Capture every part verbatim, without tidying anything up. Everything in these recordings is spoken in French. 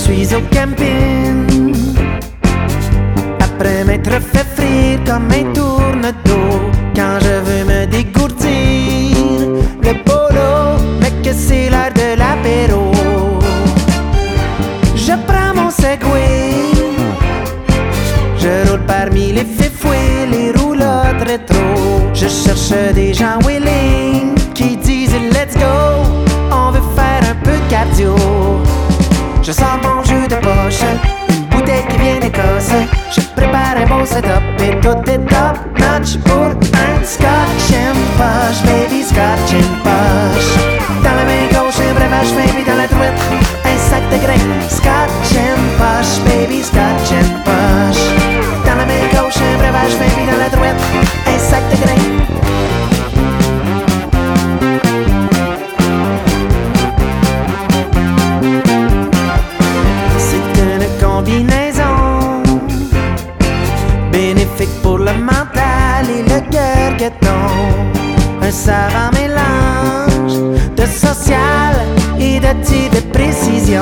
suis au camping. Après m'être fait frire comme un tourne-dos, quand je veux me dégourdir le polo, mais que c'est l'heure de l'apéro. Je prends mon Segway, je roule parmi les fifouets, les roulottes rétro. Je cherche des gens willing qui disent let's go, on veut faire un peu de cardio. Je sors mon jeu de poche, une bouteille qui vient d'Écosse. Je prépare un beau setup et tout est top notch pour un scotch and poche, baby scotch and poche. Dans la main gauche un breuvage, baby dans la droite un sac de grains. Scotch and poche, baby scotch and poche. Dans la main gauche un breuvage, baby dans la droite un sac de grains. Combinaison bénéfique pour le mental et le gargaton. Un savant mélange de social et de type de précision.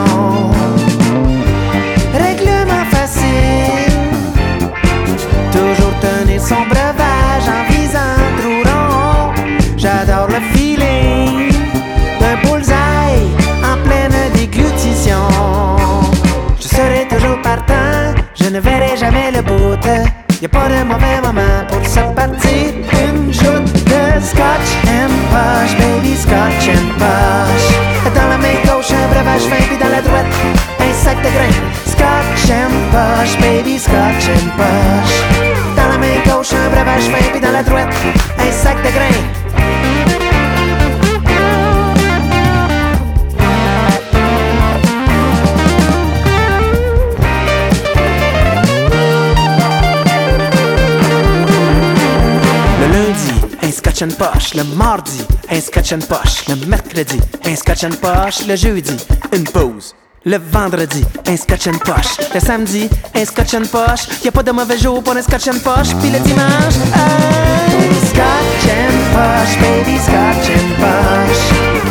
Règlement facile, toujours tenir son breuvage en visant trou rond. J'adore le feeling d'un bullseye en pleine déglutition. Je serai toujours partant, je ne verrai jamais le bout. Y'a pas de mauvais moment pour se partir. Une joute de scotch and poche, baby scotch and poche. Dans la main gauche un breuvage fin, puis dans la droite un sac de grains. Scotch and poche, baby scotch and poche. Dans la main gauche un breuvage fin, puis dans la droite un sac de grains. Un scotch and poche, le mardi, un scotch and poche, le mercredi, un scotch and poche, le jeudi, une pause. Le vendredi, un scotch and poche, le samedi, un scotch and poche, y'a pas de mauvais jour pour un scotch and poche, puis le dimanche, un scotch and poche, baby scotch and poche.